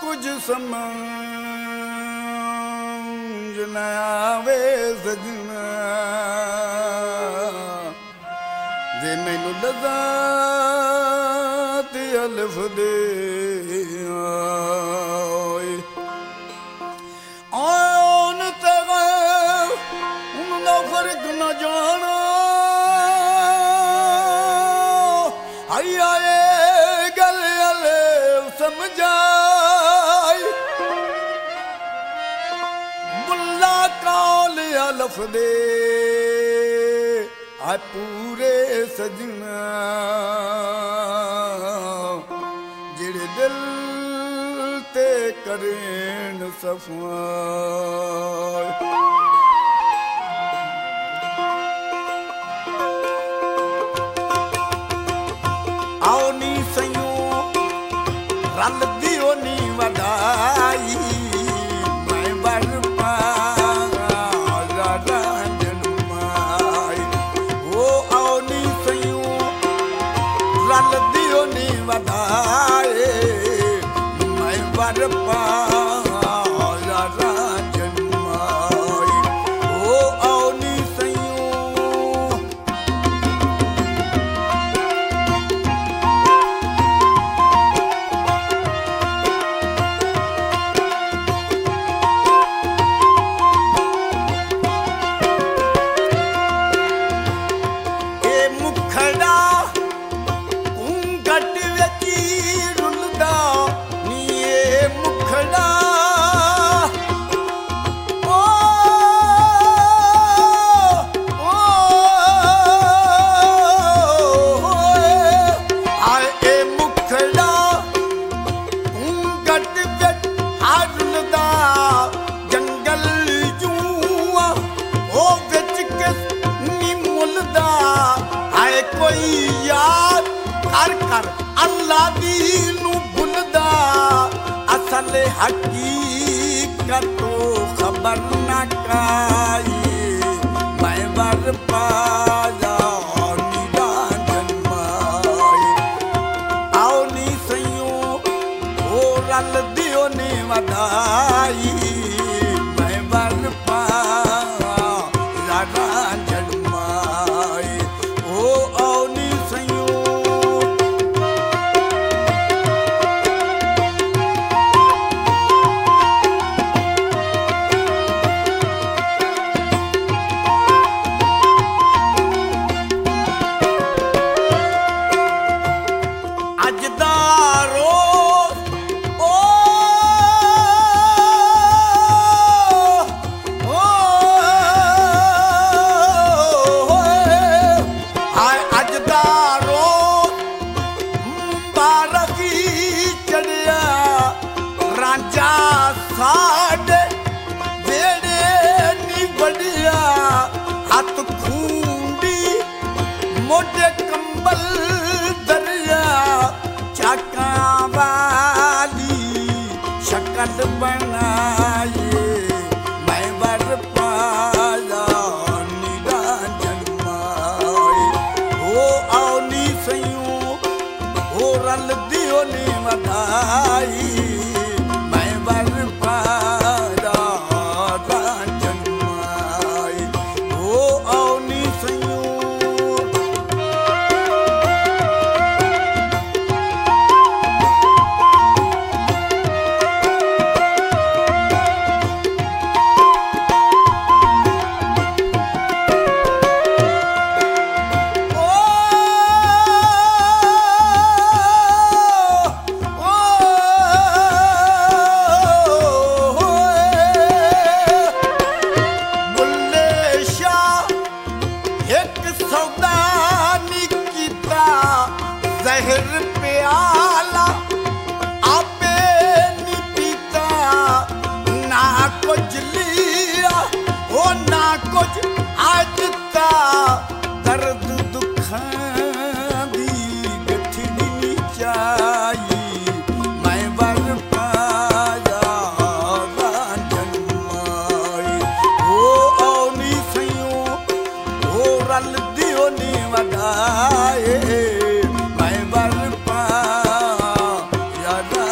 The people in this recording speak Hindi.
कुछ समझ न आवे सजना जे मैनू लदा ते अलिफ दे आन ते उनका फर्क न जाना आई आए गल अलिफ समझाई बुल्ला काल अलिफ दे आ पूरे सजना जिड़े दिल ते करें सफाई आओ नी सयो रल दियो नी वडाई मैं बर दियो नी वधाए मैं वर पाया जन्माई ओ आओ नी सयूं ए मुखड़ा कोई याद कर कर अल्लाह दी नू भुलदा असल हकीकत तो खबर ना काई मैं वर पाया नीरा जन्माई आओ नी सयो ओ रल दियो ने वधाई मैं वर पाया जन्माई ओ आओ नी सयो अजदारो ओ हाय अजदारो मुबारकी चढ़िया रांझा साढ़े वेड़े नी बढ़िया हथ खूंडी मोटे कंबल दरिया चाका वाली शक्ल बनाई मैं वर पाया नीरा जन्माई ओ आओ नी सयूं ओ रल दियो नी वधाई मैं वर पाया जन्माई ओ आओ नी सयूं जहर प्याला आपे नी पीता ना कुछ लिया ओ ना कुछ आजता दर्द दुखां दी गठड़ी चाई मैं वर पाया जन्माई ओ आओ नी सयूं ओ रल दियो नी वधाए मैं वर पाया